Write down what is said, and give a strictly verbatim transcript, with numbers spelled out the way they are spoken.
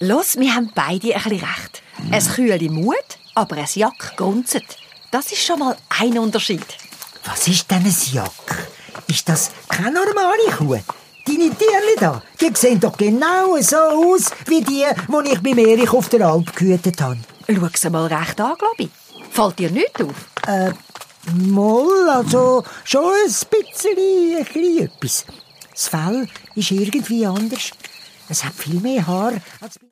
Los, wir haben beide ein bisschen recht. Es kühle Mut, aber ein Jack grunzt. Das ist schon mal ein Unterschied. Was ist denn ein Jack? Ist das keine normale Kuh? Deine Tierchen da, die sehen doch genau so aus wie die, die ich beim Erich auf der Alp gehütet habe. Schau sie mal recht an, glaube ich. Fällt dir nichts auf? Äh, mal, also schon ein bisschen, ein bisschen etwas. Das Fell ist irgendwie anders. Es hat viel mehr Haar als